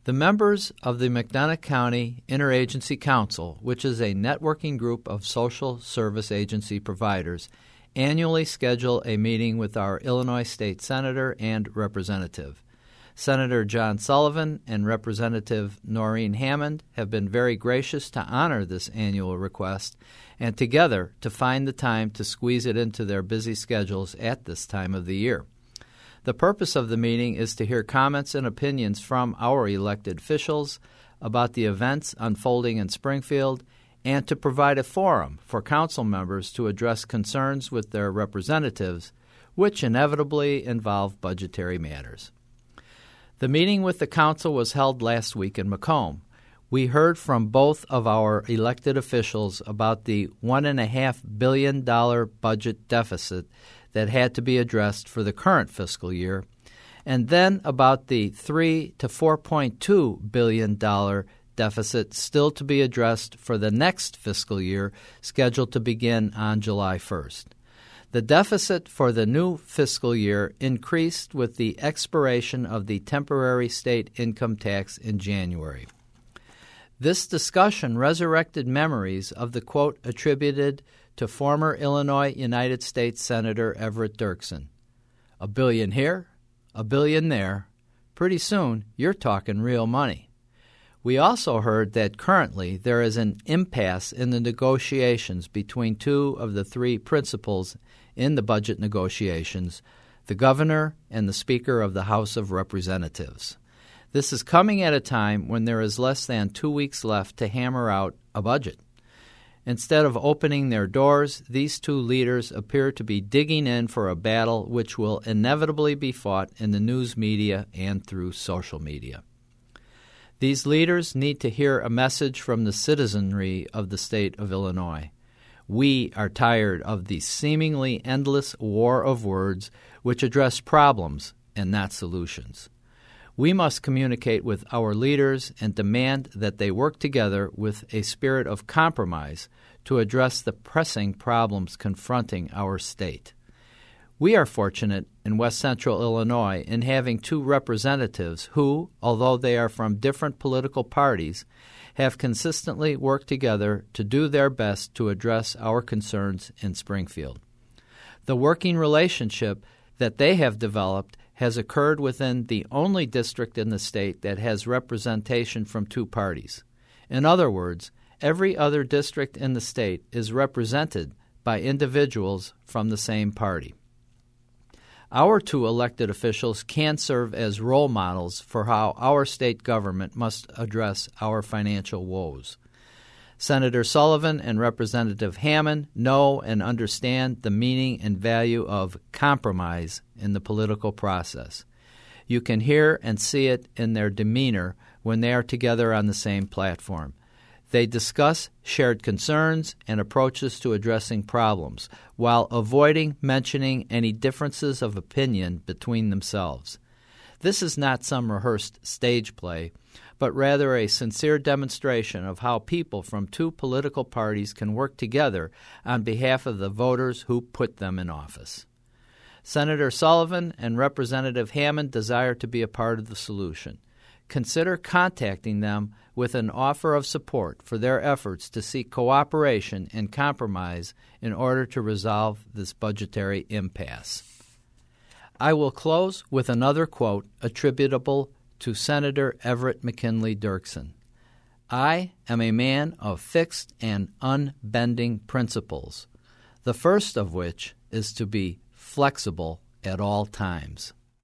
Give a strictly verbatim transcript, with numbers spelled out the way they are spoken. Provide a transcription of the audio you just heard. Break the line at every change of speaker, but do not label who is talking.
The members of the McDonough County Interagency Council, which is a networking group of social service agency providers, annually schedule a meeting with our Illinois State Senator and Representative. Senator John Sullivan and Representative Noreen Hammond have been very gracious to honor this annual request and together to find the time to squeeze it into their busy schedules at this time of the year. The purpose of the meeting is to hear comments and opinions from our elected officials about the events unfolding in Springfield and to provide a forum for council members to address concerns with their representatives, which inevitably involve budgetary matters. The meeting with the council was held last week in Macomb. We heard from both of our elected officials about the one point five billion dollars budget deficit that had to be addressed for the current fiscal year, and then about the three to four point two billion dollars deficit still to be addressed for the next fiscal year, scheduled to begin on July first. The deficit for the new fiscal year increased with the expiration of the temporary state income tax in January. This discussion resurrected memories of the quote attributed to former Illinois United States Senator Everett Dirksen. A billion here, a billion there. Pretty soon, you're talking real money. We also heard that currently there is an impasse in the negotiations between two of the three principals in the budget negotiations, the governor and the Speaker of the House of Representatives. This is coming at a time when there is less than two weeks left to hammer out a budget. Instead of opening their doors, these two leaders appear to be digging in for a battle which will inevitably be fought in the news media and through social media. These leaders need to hear a message from the citizenry of the state of Illinois. We are tired of the seemingly endless war of words which address problems and not solutions. We must communicate with our leaders and demand that they work together with a spirit of compromise to address the pressing problems confronting our state. We are fortunate in West Central Illinois in having two representatives who, although they are from different political parties, have consistently worked together to do their best to address our concerns in Springfield. The working relationship that they have developed has occurred within the only district in the state that has representation from two parties. In other words, every other district in the state is represented by individuals from the same party. Our two elected officials can serve as role models for how our state government must address our financial woes. Senator Sullivan and Representative Hammond know and understand the meaning and value of compromise in the political process. You can hear and see it in their demeanor when they are together on the same platform. They discuss shared concerns and approaches to addressing problems while avoiding mentioning any differences of opinion between themselves. This is not some rehearsed stage play, but rather a sincere demonstration of how people from two political parties can work together on behalf of the voters who put them in office. Senator Sullivan and Representative Hammond desire to be a part of the solution. Consider contacting them with an offer of support for their efforts to seek cooperation and compromise in order to resolve this budgetary impasse. I will close with another quote attributable to Senator Everett McKinley Dirksen. I am a man of fixed and unbending principles, the first of which is to be flexible at all times.